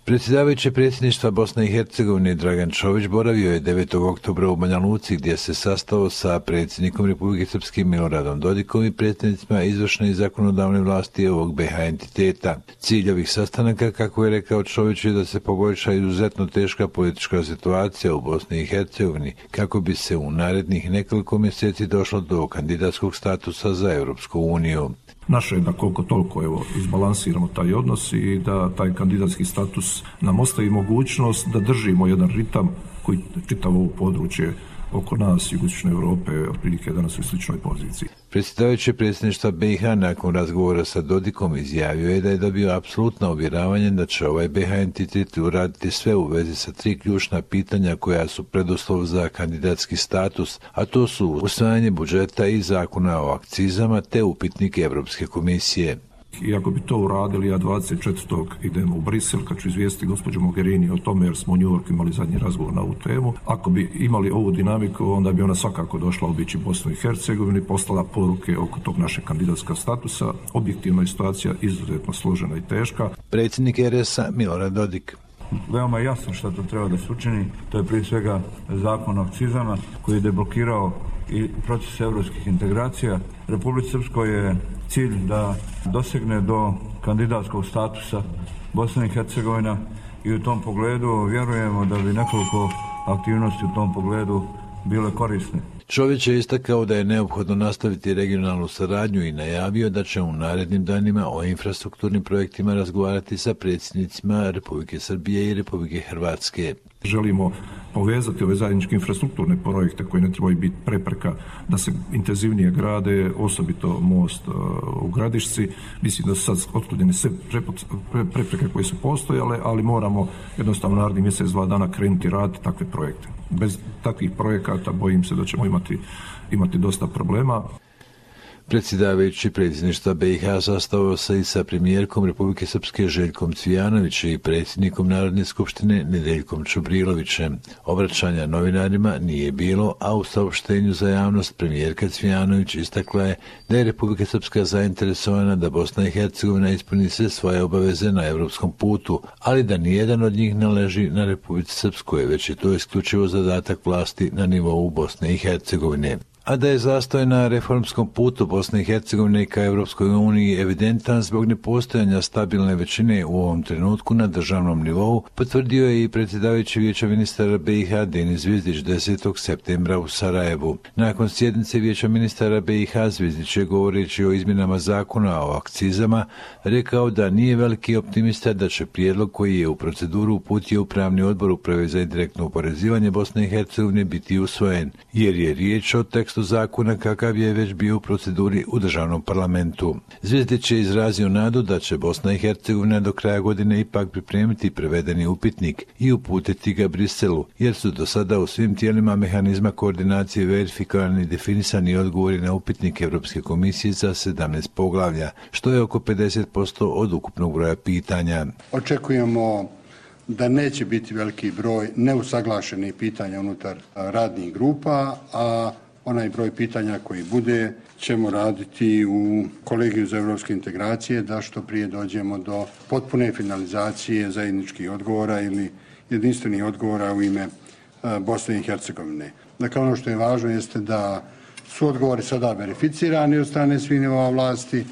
Predsjedavajući predsjedništva Bosne i Hercegovine Dragan Čović boravio je 9. oktobra u Banja Luci gdje se sastao sa predsjednikom Republike Srpske Miloradom Dodikom i predsjednicima izvršne i zakonodavne vlasti ovog BiH entiteta. Cilj ovih sastanaka, kako je rekao Čović, je da se poboljša izuzetno teška politička situacija u Bosni i Hercegovini kako bi se u narednih nekoliko mjeseci došlo do kandidatskog statusa za Europsku uniju. Naše je da koliko toliko izbalansiramo taj odnos i da taj kandidatski status nam ostavi mogućnost da držimo jedan ritam koji čitavo ovo područje oko nas, jugoistočne Europe, otprilike danas u sličnoj poziciji. Predsjedavajući predsjedništva BiH nakon razgovora sa Dodikom izjavio je da je dobio apsolutno uvjeravanje da će ovaj BiH entitet uraditi sve u vezi sa 3 ključna pitanja koja su preduslov za kandidatski status, a to su usvajanje budžeta i zakona o akcizama te upitnik Europske komisije. I ako bi to uradili, ja 24. idem u Brisel kad ću izvijestiti gospođu Mogherini o tome, jer smo u New Yorku imali zadnji razgovor na ovu temu. Ako bi imali ovu dinamiku, onda bi ona svakako došla obići Bosnu i Hercegovini i poslala poruke oko tog našeg kandidatskog statusa. Objektivna je situacija izuzetno složena i teška. Predsjednik RS-a Milorad Dodik. Veoma jasno što to treba da se učini, to je prije svega zakon o akcizama koji je deblokirao i proces evropskih integracija. Republici Srpskoj je cilj da dosegne do kandidatskog statusa Bosna i Hercegovina i u tom pogledu vjerujemo da bi nekoliko aktivnosti u tom pogledu bile korisne. Čović je istakao da je neophodno nastaviti regionalnu saradnju i najavio da će u narednim danima o infrastrukturnim projektima razgovarati sa predsjednicima Republike Srbije i Republike Hrvatske. Želimo povezati ove zajedničke infrastrukturne projekte koji ne trebaju biti prepreka da se intenzivnije grade, osobito most u Gradišci. Mislim da su sad otklonjene sve prepreke koje su postojale, ali moramo jednostavno naredni mjesec, 2 dana krenuti raditi takve projekte. Bez takvih projekata bojim se da ćemo imati dosta problema. Predsjedavajući predsjedništva BiH sastao se i sa premijerkom Republike Srpske Željkom Cvijanović i predsjednikom Narodne skupštine Nedeljkom Čubrilovićem. Obraćanja novinarima nije bilo, a u saopštenju za javnost premijerka Cvijanović istakla je da je Republika Srpska zainteresovana da Bosna i Hercegovina ispuni sve svoje obaveze na europskom putu, ali da nijedan od njih ne leži na Republici Srpskoj, već je to isključivo zadatak vlasti na nivou Bosne i Hercegovine. A da je zastoj na reformskom putu Bosne i Hercegovine ka Europskoj uniji evidentan zbog nepostojanja stabilne većine u ovom trenutku na državnom nivou, potvrdio je i predsjedavajući Vijeća ministara BiH Denis Zvizdić 10. septembra u Sarajevu. Nakon sjednice Vijeća ministara BiH Zvizdić je, govoreći o izmjenama zakona o akcizama, rekao da nije veliki optimista da će prijedlog koji je u proceduru uputio Upravni odbor Uprave za indirektno oporezivanje Bosne i Hercegovine biti usvojen, jer je riječ o tekstu zakona kakav je već bio u proceduri u državnom parlamentu. Zvizdić je izrazio nadu da će Bosna i Hercegovina do kraja godine ipak pripremiti prevedeni upitnik i uputiti ga Briselu, jer su do sada u svim tijelima mehanizma koordinacije verifikovani i definisani odgovori na upitnik Europske komisije za 17 poglavlja, što je oko 50% od ukupnog broja pitanja. Očekujemo da neće biti veliki broj neusaglašenih pitanja unutar radnih grupa, a onaj broj pitanja koji bude ćemo raditi u Kolegiju za europske integracije da što prije dođemo do potpune finalizacije zajedničkih odgovora ili jedinstvenih odgovora u ime Bosne i Hercegovine. Dakle, ono što je važno jeste da su odgovori sada verificirani od strane svih nivoa vlasti.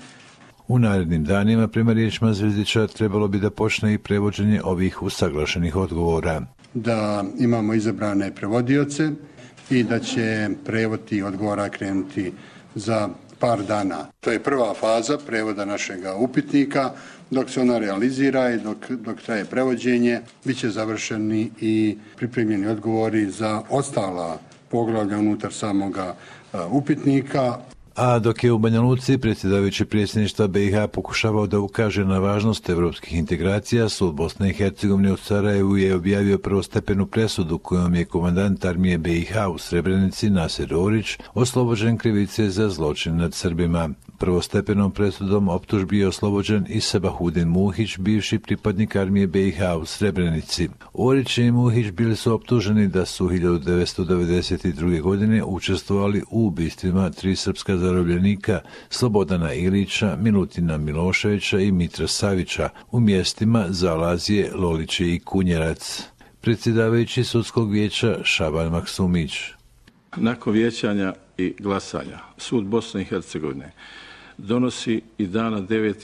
U narednim danima, prema riječima Zvizdića, trebalo bi da počne i prevođenje ovih usaglašenih odgovora. Da imamo izabrane prevodioce i da će prevod tih odgovora krenuti za par dana. To je prva faza prevoda našega upitnika. Dok se ona realizira i dok traje prevođenje, bit će završeni i pripremljeni odgovori za ostala poglavlja unutar samoga upitnika. A dok je u Banja Luci predsjedavajući predsjedništva BiH pokušavao da ukaže na važnost evropskih integracija, Sud Bosne i Hercegovine u Sarajevu je objavio prvostepenu presudu kojom je komandant armije BiH u Srebrenici Naser Orić oslobođen krivice za zločin nad Srbima. Prvostepenom presudom optužbi je oslobođen i Sabahudin Muhić, bivši pripadnik armije BiH u Srebrenici. Orić i Muhić bili su optuženi da su 1992. godine učestvovali u ubistvima 3 srpska zarobljenika Slobodana Ilića, Milutina Miloševića i Mitra Savića u mjestima Zalazije, Loliće i Kunjerac. Predsjedavajući sudskog vijeća Šaban Maksumić. Nakon vijećanja i glasanja, sud Bosne i Hercegovine donosi i dana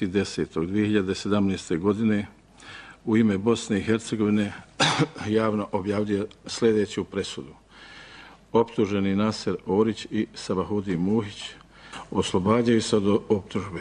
9.10.2017. godine u ime Bosne i Hercegovine javno objavljuje sljedeću presudu. Optuženi Naser Orić i Sabahudin Muhić oslobađaju se od optužbe.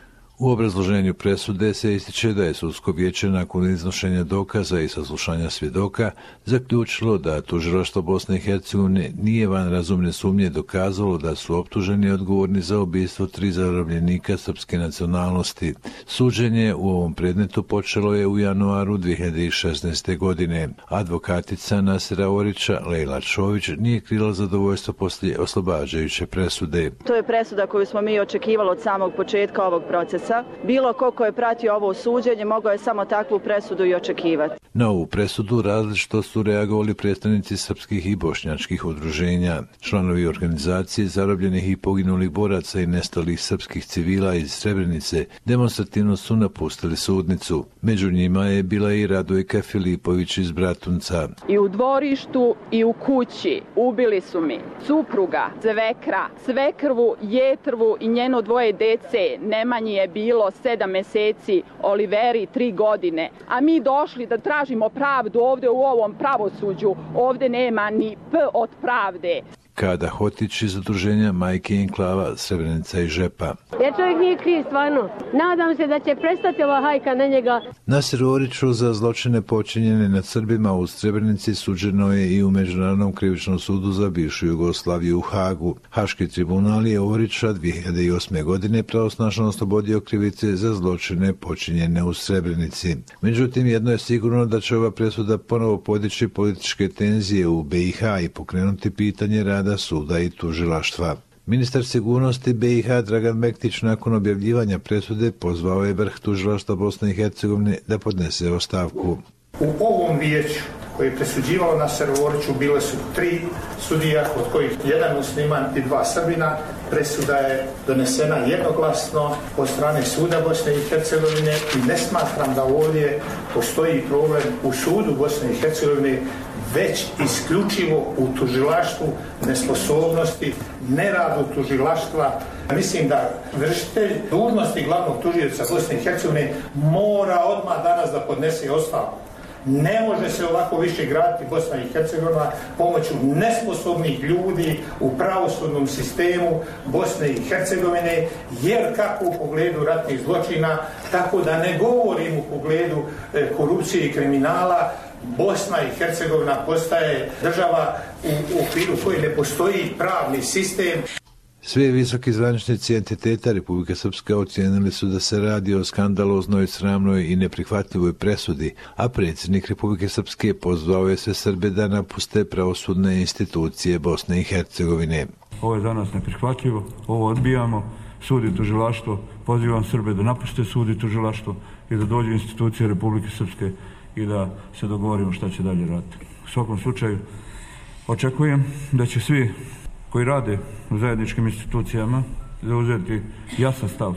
U obrazloženju presude se ističe da je sudsko vijeće nakon iznošenja dokaza i saslušanja svjedoka zaključilo da tužilaštvo Bosne i Hercegovine nije van razumne sumnje dokazalo da su optuženi odgovorni za ubistvo 3 zarobljenika srpske nacionalnosti. Suđenje u ovom predmetu počelo je u januaru 2016. godine. Advokatica Nasera Orića, Lejla Čović, nije krila zadovoljstvo poslije oslobađajuće presude. To je presuda koju smo mi očekivali od samog početka ovog procesa. Bilo ko je pratio ovo suđenje mogao je samo takvu presudu i očekivati. Na ovu presudu različito su reagovali predstavnici srpskih i bošnjačkih udruženja. Članovi organizacije zarobljenih i poginulih boraca i nestalih srpskih civila iz Srebrenice demonstrativno su napustili sudnicu. Među njima je bila i Radojka Filipović iz Bratunca. I u dvorištu i u kući ubili su mi supruga, svekra, svekrvu, jetrvu i njeno 2 dece. Nemanji je bilo 7 mjeseci, Oliveri 3 godine. A mi došli da tražimo pravdu ovdje u ovom pravosuđu. Ovdje nema ni P od pravde. Kada Hotić iz udruženja Majke Enklava, Srebrenica i Žepa. Jer čovjek nije kriv stvarno. Nadam se da će prestati ova hajka na njega. Naseru Oriću za zločine počinjene nad Srbima u Srebrenici suđeno je i u Međunarodnom krivičnom sudu za bivšu Jugoslaviju u Hagu. Haški tribunal je Orića 2008. godine pravosnažno oslobodio krivice za zločine počinjene u Srebrenici. Međutim, jedno je sigurno da će ova presuda ponovo podići političke tenzije u BiH i pokrenuti pitanje rada suda i tužilaštva. Ministar sigurnosti BiH Dragan Mektić nakon objavljivanja presude pozvao je vrh tužilaštva Bosne i Hercegovine da podnese ostavku. U ovom vijeću koji je presuđivao Naseru Oriću bile su 3 sudija, od kojih 1 musliman i 2 Srbina. Presuda je donesena jednoglasno od strane suda Bosne i Hercegovine i ne smatram da ovdje postoji problem u sudu Bosne i Hercegovine, već isključivo u tužilaštvu, nesposobnosti, neradu tužilaštva. Mislim da vršitelj dužnosti glavnog tužioca Bosne i Hercegovine mora odmah danas da podnese ostavku. Ne može se ovako više graditi Bosna i Hercegovina pomoću nesposobnih ljudi u pravosudnom sistemu Bosne i Hercegovine, jer kako u pogledu ratnih zločina, tako da ne govorim u pogledu korupcije i kriminala, Bosna i Hercegovina postaje država u okviru koje ne postoji pravni sistem. Svi visoki zvaničnici entiteta Republike Srpske ocijenili su da se radi o skandaloznoj, sramnoj i neprihvatljivoj presudi, a predsjednik Republike Srpske pozvao je sve Srbe da napuste pravosudne institucije Bosne i Hercegovine. Ovo je za nas neprihvatljivo, ovo odbijamo, sud i tužilaštvo, pozivam Srbe da napuste sud i tužilaštvo i da dođu institucije Republike Srpske i da se dogovorimo šta će dalje raditi. U svakom slučaju očekujem da će svi koji rade u zajedničkim institucijama zauzeti jasan stav.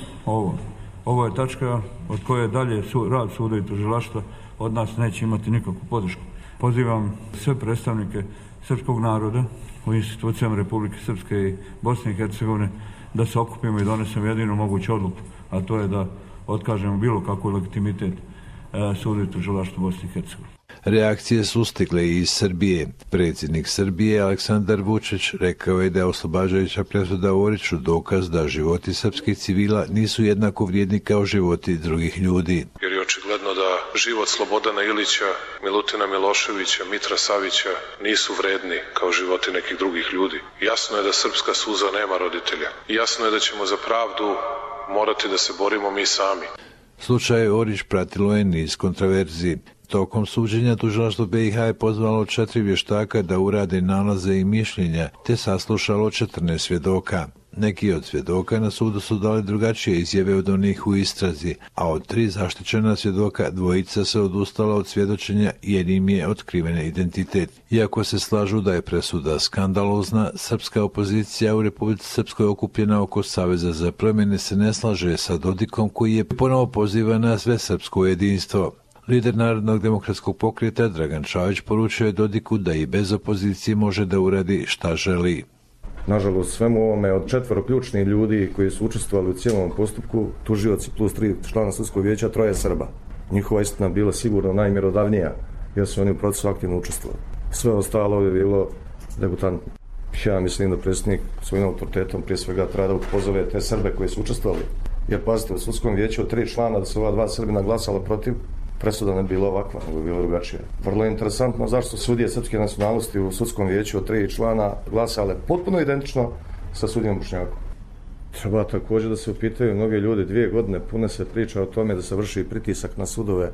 Ovo je tačka od koje dalje rad suda i tužilaštva od nas neće imati nikakvu podršku. Pozivam sve predstavnike srpskog naroda u institucijama Republike Srpske i Bosne i Hercegovine da se okupimo i donesemo jedinu moguću odluku, a to je da otkažemo bilo kakvu legitimitet sudu i tužilaštvu Bosne i Hercegovine. Reakcije su stigle i iz Srbije. Predsjednik Srbije Aleksandar Vučić rekao je da je oslobađajuća presuda Oriću dokaz da životi srpskih civila nisu jednako vrijedni kao životi drugih ljudi. Jer je očigledno da život Slobodana Ilića, Milutina Miloševića, Mitra Savića nisu vredni kao životi nekih drugih ljudi. Jasno je da srpska suza nema roditelja. Jasno je da ćemo za pravdu morati da se borimo mi sami. Slučaj Orić pratilo je niz kontroverzi. Tokom suđenja tužilaštvo BiH je pozvalo 4 vještaka da urade nalaze i mišljenja, te saslušalo 14 svjedoka. Neki od svjedoka na sudu su dali drugačije izjave od onih u istrazi, a od 3 zaštićena svjedoka 2 se odustala od svjedočenja jer im je otkriven identitet. Iako se slažu da je presuda skandalozna, srpska opozicija u Republici Srpskoj okupljena oko Saveza za promjene se ne slaže sa Dodikom koji je ponovo poziva na svesrpsko jedinstvo. Lider Narodnog demokratskog pokreta Dragan Čavić poručio je Dodiku da i bez opozicije može da uradi šta želi. Nažalost, svemu ovome od 4 ključnih ljudi koji su učestvovali u cijelom postupku, tužioci plus 3 člana sudskog vijeća, 3 Srba. Njihova istina bila sigurno najmjerodavnija jer su oni u procesu aktivno učestvovali. Sve ostalo je bilo degutantno. Ja mislim da predsjednik svojim autoritetom prije svega treba da pozove te Srbe koji su učestvovali. Jer pazite, u sudskom vijeću od 3 člana da su ova 2 Srbina glasala protiv, presuda ne bila ovakva, nego bila drugačija. Vrlo je interesantno zašto sudije srpske nacionalnosti u sudskom vijeću od 3 člana glasale potpuno identično sa sudijom Bošnjakom. Treba također da se upitaju mnogi ljudi, 2 godine pune se priča o tome da se vrši pritisak na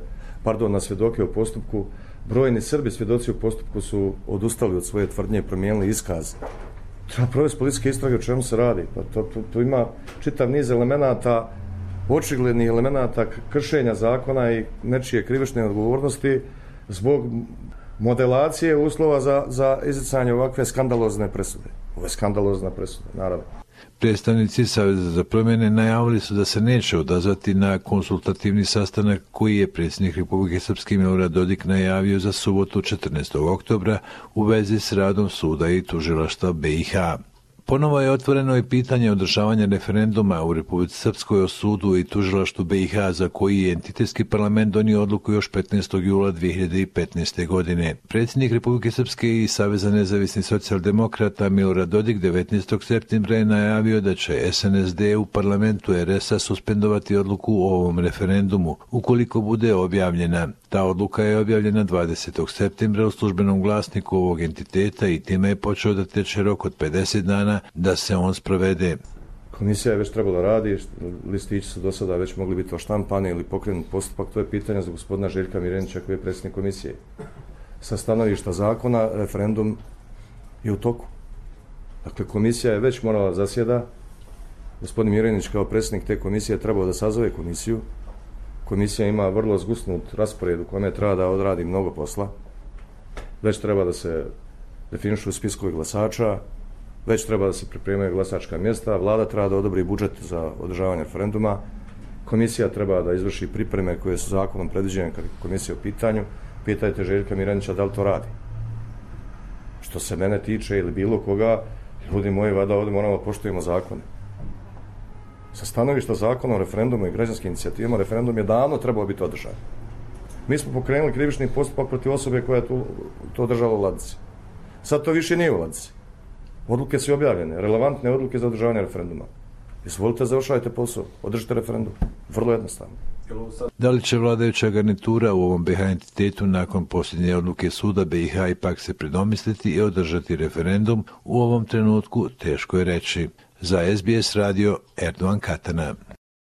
na svjedoke u postupku. Brojni Srbi svjedoci u postupku su odustali od svoje tvrdnje i promijenili iskaz. Treba provesti policijske istrage o čemu se radi. Pa to ima čitav niz elemenata, očiglednih elemenata kršenja zakona i nečije krivične odgovornosti zbog modelacije uslova za izricanje ovakve skandalozne presude. Ovo je skandalozna presuda, naravno. Predstavnici Saveza za promjene najavili su da se neće odazvati na konsultativni sastanak koji je predsjednik Republike Srpske Milorad Dodik najavio za subotu 14. oktobra u vezi s radom suda i tužilaštva BiH. Ponovo je otvoreno i pitanje održavanja referenduma u Republici Srpskoj o sudu i tužilaštvu BiH za koji je entitetski parlament donio odluku još 15. jula 2015. godine. Predsjednik Republike Srpske i Saveza nezavisnih socijaldemokrata Milorad Dodik 19. septembra je najavio da će SNSD u parlamentu RS-a suspendovati odluku o ovom referendumu ukoliko bude objavljena. Ta odluka je objavljena 20. septembra u službenom glasniku ovog entiteta i time je počeo da teče rok od 50 dana da se on sprovede. Komisija je već trebala radi, listići su do sada već mogli biti oštampani ili pokrenut postupak, to je pitanje za gospodina Željka Mirenića koji je predsjednik komisije. Sa stanovišta zakona referendum je u toku. Dakle, komisija je već morala zasjeda, gospodin Mirenić kao predsjednik te komisije je trebao da sazove komisiju. Komisija ima vrlo zgusnut raspored u kome treba da odradi mnogo posla. Već treba da se definišu spiskovi glasača, već treba da se pripremaju glasačka mjesta, vlada treba da odobri budžet za održavanje referenduma, komisija treba da izvrši pripreme koje su zakonom predviđene kad je komisija u pitanju. Pitajte Željka Mirenića da li to radi. Što se mene tiče ili bilo koga, ljudi moji, vada ovdje moramo da poštujemo zakone. Sa stanovišta zakona o referendumu i građanskim inicijativama, referendum je davno trebao biti održan. Mi smo pokrenuli krivični postupak protiv osobe koja je to držala u ladici. Sad to više nije u ladici. Odluke su objavljene, relevantne odluke za održavanje referenduma. Izvolite, završajte posao, održite referendum. Vrlo jednostavno. Da li će vladajuća garnitura u ovom BiH entitetu nakon posljednje odluke suda BiH ipak se predomisliti i održati referendum, u ovom trenutku teško je reći. Za SBS radio Erdogan Katana.